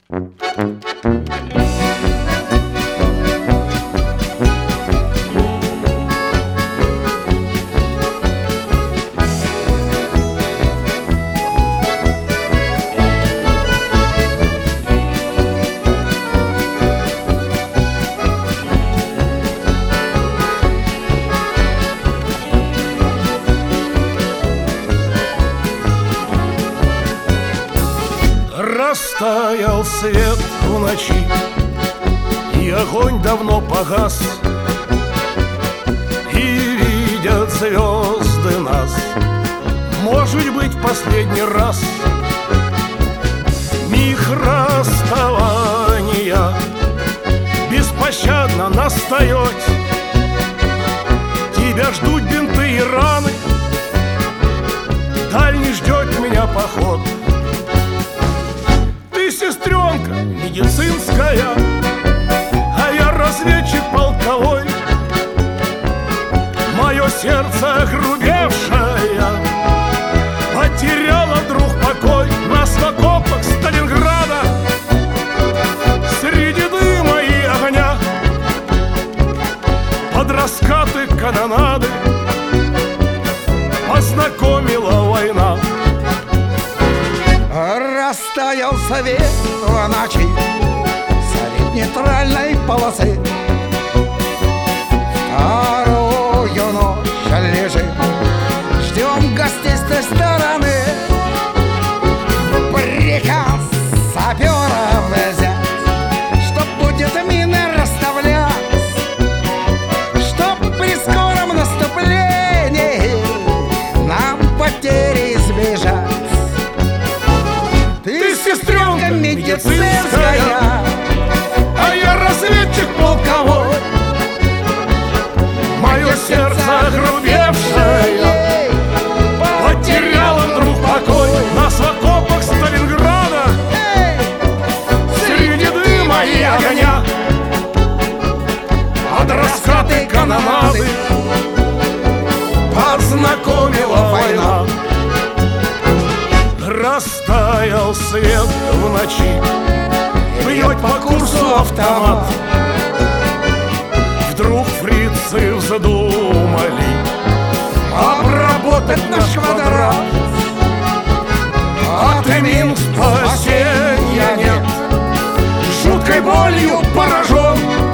Растаял свет в ночи, и огонь давно погас, и видят звезды нас, может быть, в последний раз. Миг расставания беспощадно настает. Тебя ждут бинты и раны, дальний ждет меня поход. Сестренка медицинская, а я разведчик полковой. Мое сердце огрубевшее потеряло вдруг покой. Нас в окопах Сталинграда среди дыма и огня под раскаты канонады познакомила война. Растаял свет в ночи средь нейтральной полосы. Вторую ночь лежим, ждем гостей с той стороны. Приказ саперов взять, чтоб будет мины расставлять, чтоб при скором наступлении нам потери избежать. Ты сестренка медицинская, а я разведчик полковой. Мое сердце огрубевшее потеряло вдруг покой. Нас в окопах Сталинграда среди дыма и огня под раскаты канонады познакомила война. Растаял свет в ночи, бьет по курсу автомат. Вдруг фрицы задумали обработать наш квадрат. От мин спасения нет, жуткой болью поражен